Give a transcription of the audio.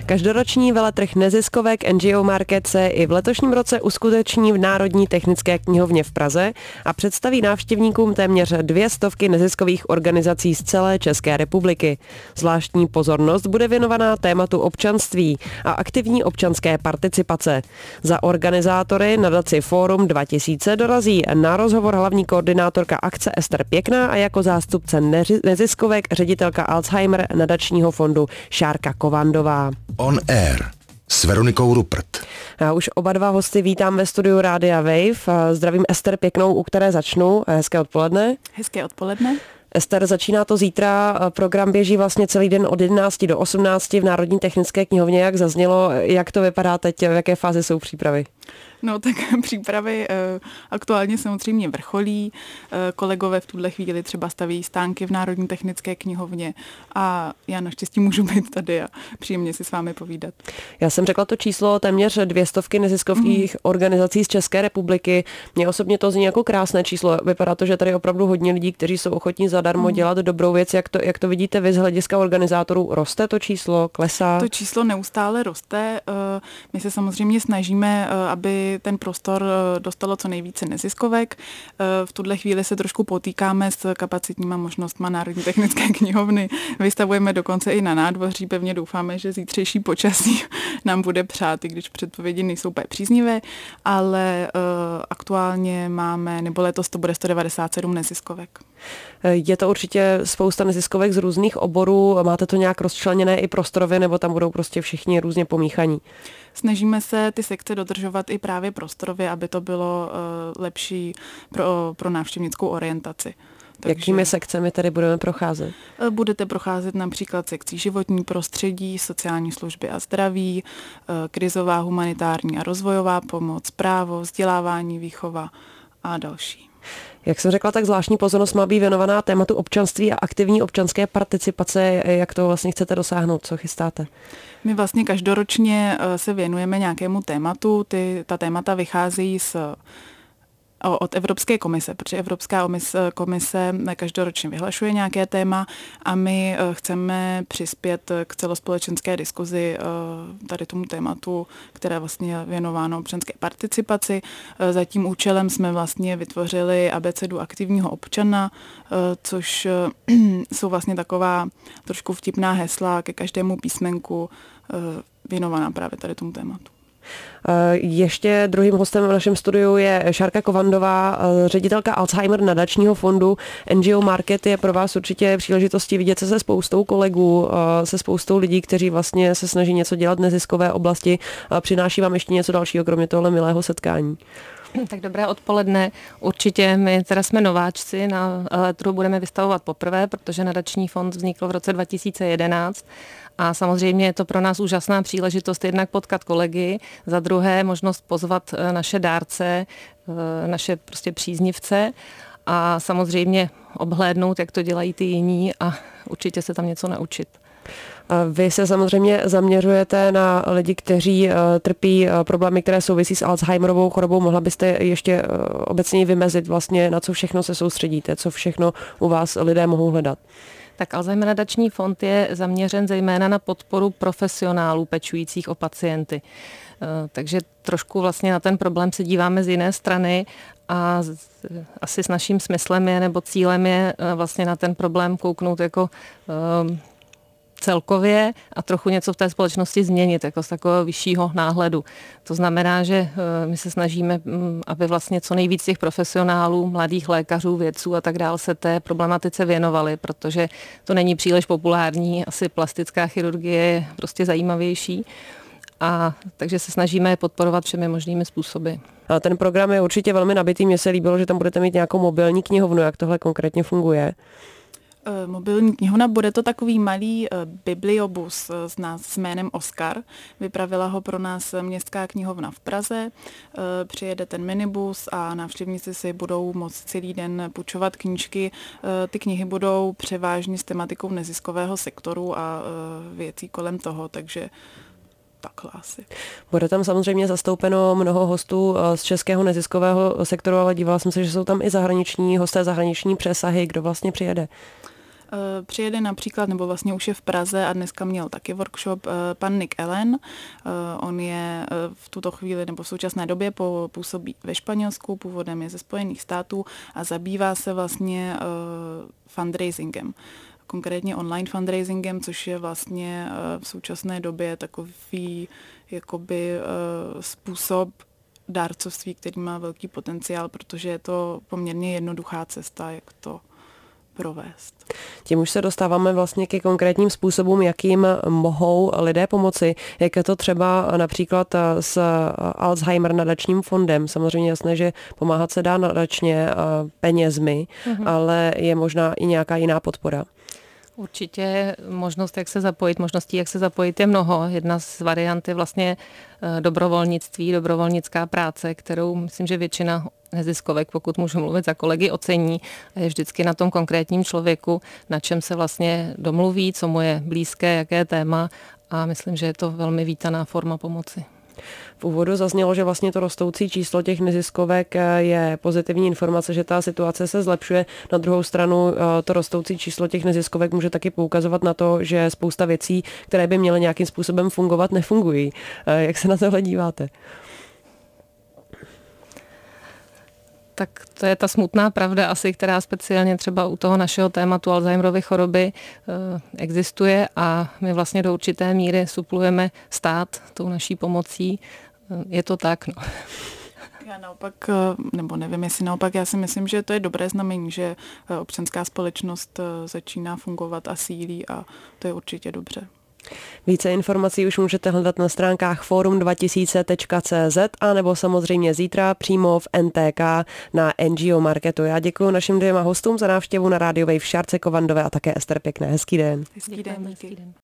Každoroční veletrh neziskovek NGO Market se i v letošním roce uskuteční v Národní technické knihovně v Praze a představí návštěvníkům téměř 200 neziskových organizací z celé České republiky. Zvláštní pozornost bude věnovaná tématu občanství a aktivní občanské participace. Za organizátory nadaci Fórum 2000 dorazí na rozhovor hlavní koordinátorka akce Ester Pěkná a jako zástupce neziskovek ředitelka Alzheimer nadačního fondu Šárka Kovandová. On Air s Veronikou Rupert. Já už oba dva hosty vítám ve studiu Rádia Wave. Zdravím Ester Pěknou, u které začnu. Hezké odpoledne. Hezké odpoledne. Ester, začíná to zítra, program běží vlastně celý den od 11 do 18 v Národní technické knihovně, jak zaznělo. Jak to vypadá teď, v jaké fázi jsou přípravy? No tak přípravy aktuálně samozřejmě vrcholí. Kolegové v tuhle chvíli třeba staví stánky v Národní technické knihovně a já naštěstí můžu být tady a příjemně si s vámi povídat. Já jsem řekla to číslo téměř 200 neziskových organizací z České republiky. Mně osobně to zní jako krásné číslo. Vypadá to, že tady opravdu hodně lidí, kteří jsou ochotní zadarmo dělat dobrou věc. Jak to vidíte vy z hlediska organizátorů? Roste to číslo? Klesá? To číslo neustále roste. My se samozřejmě snažíme, aby ten prostor dostalo co nejvíce neziskovek. V tuhle chvíli se trošku potýkáme s kapacitníma možnostma Národní technické knihovny. Vystavujeme dokonce i na nádvoří. Pevně doufáme, že zítřejší počasí nám bude přát, i když předpovědi nejsou úplně příznivé, ale aktuálně máme, nebo letos to bude 197 neziskovek. Je to určitě spousta neziskovek z různých oborů. Máte to nějak rozčleněné i prostorově, nebo tam budou prostě všichni různě pomíchaní? Snažíme se ty sekce dodržovat i právě prostorově, aby to bylo lepší pro návštěvnickou orientaci. Takže jakými sekcemi tedy budeme procházet? Budete procházet například sekcí životní prostředí, sociální služby a zdraví, krizová humanitární a rozvojová pomoc, právo, vzdělávání, výchova a další. Jak jsem řekla, tak zvláštní pozornost má být věnovaná tématu občanství a aktivní občanské participace. Jak to vlastně chcete dosáhnout? Co chystáte? My vlastně každoročně se věnujeme nějakému tématu. Ta témata vycházejí od Evropské komise, protože Evropská komise každoročně vyhlašuje nějaké téma a my chceme přispět k celospolečenské diskuzi tady tomu tématu, které vlastně je věnováno občanské participaci. Za tím účelem jsme vlastně vytvořili abecedu aktivního občana, což jsou vlastně taková trošku vtipná hesla ke každému písmenku věnovaná právě tady tomu tématu. Ještě druhým hostem v našem studiu je Šárka Kovandová, ředitelka Alzheimer nadačního fondu. NGO Market je pro vás určitě příležitostí vidět se spoustou kolegů, se spoustou lidí, kteří vlastně se snaží něco dělat v neziskové oblasti. Přináší vám ještě něco dalšího, kromě tohle milého setkání? Tak dobré odpoledne. Určitě my teda jsme nováčci, na veletrhu budeme vystavovat poprvé, protože nadační fond vznikl v roce 2011 a samozřejmě je to pro nás úžasná příležitost jednak potkat kolegy, za druhé možnost pozvat naše dárce, naše prostě příznivce a samozřejmě obhlédnout, jak to dělají ty jiní a určitě se tam něco naučit. Vy se samozřejmě zaměřujete na lidi, kteří trpí problémy, které souvisí s Alzheimerovou chorobou. Mohla byste ještě obecně vymezit vlastně, na co všechno se soustředíte, co všechno u vás lidé mohou hledat? Tak Alzheimer nadační fond je zaměřen zejména na podporu profesionálů pečujících o pacienty. Takže trošku vlastně na ten problém se díváme z jiné strany a asi s naším smyslem je, nebo cílem je vlastně na ten problém kouknout jako celkově a trochu něco v té společnosti změnit, jako z takového vyššího náhledu. To znamená, že my se snažíme, aby vlastně co nejvíc těch profesionálů, mladých lékařů, vědců a tak dále se té problematice věnovali, protože to není příliš populární, asi plastická chirurgie je prostě zajímavější. A takže se snažíme je podporovat všemi možnými způsoby. A ten program je určitě velmi nabitý. Mně se líbilo, že tam budete mít nějakou mobilní knihovnu. Jak tohle konkrétně funguje? Mobilní knihovna, bude to takový malý bibliobus s jménem Oskar. Vypravila ho pro nás Městská knihovna v Praze. Přijede ten minibus a návštěvníci si budou moct celý den půjčovat knížky. Ty knihy budou převážně s tematikou neziskového sektoru a věcí kolem toho, takže takhle asi. Bude tam samozřejmě zastoupeno mnoho hostů z českého neziskového sektoru, ale dívala jsem se, že jsou tam i zahraniční hosté, zahraniční přesahy. Kdo vlastně přijede? Přijede například, nebo vlastně už je v Praze a dneska měl taky workshop pan Nick Allen. On je v tuto chvíli nebo v současné době působí ve Španělsku, původem je ze Spojených států a zabývá se vlastně fundraisingem. Konkrétně online fundraisingem, což je vlastně v současné době takový jakoby způsob dárcovství, který má velký potenciál, protože je to poměrně jednoduchá cesta, jak to provést. Tím už se dostáváme vlastně ke konkrétním způsobům, jakým mohou lidé pomoci. Jak je to třeba například s Alzheimer nadačním fondem. Samozřejmě jasné, že pomáhat se dá nadačně penězmi, ale je možná i nějaká jiná podpora. Určitě možností, jak se zapojit je mnoho. Jedna z variant je vlastně dobrovolnictví, dobrovolnická práce, kterou myslím, že většina neziskovek, pokud můžu mluvit za kolegy, ocení. A je vždycky na tom konkrétním člověku, na čem se vlastně domluví, co mu je blízké, jaké téma a myslím, že je to velmi vítaná forma pomoci. V úvodu zaznělo, že vlastně to rostoucí číslo těch neziskovek je pozitivní informace, že ta situace se zlepšuje. Na druhou stranu to rostoucí číslo těch neziskovek může taky poukazovat na to, že spousta věcí, které by měly nějakým způsobem fungovat, nefungují. Jak se na tohle díváte? Tak to je ta smutná pravda asi, která speciálně třeba u toho našeho tématu Alzheimerovy choroby existuje a my vlastně do určité míry suplujeme stát tou naší pomocí. Je to tak, no. Já naopak, nebo nevím, jestli naopak, já si myslím, že to je dobré znamení, že občanská společnost začíná fungovat a sílí a to je určitě dobře. Více informací už můžete hledat na stránkách forum2000.cz a nebo samozřejmě zítra přímo v NTK na NGO Marketu. Já děkuji našim dvěma hostům za návštěvu na Rádiu Wave Šárce Kovandové a také Ester Pěkné. Hezký den. Hezký den, díky.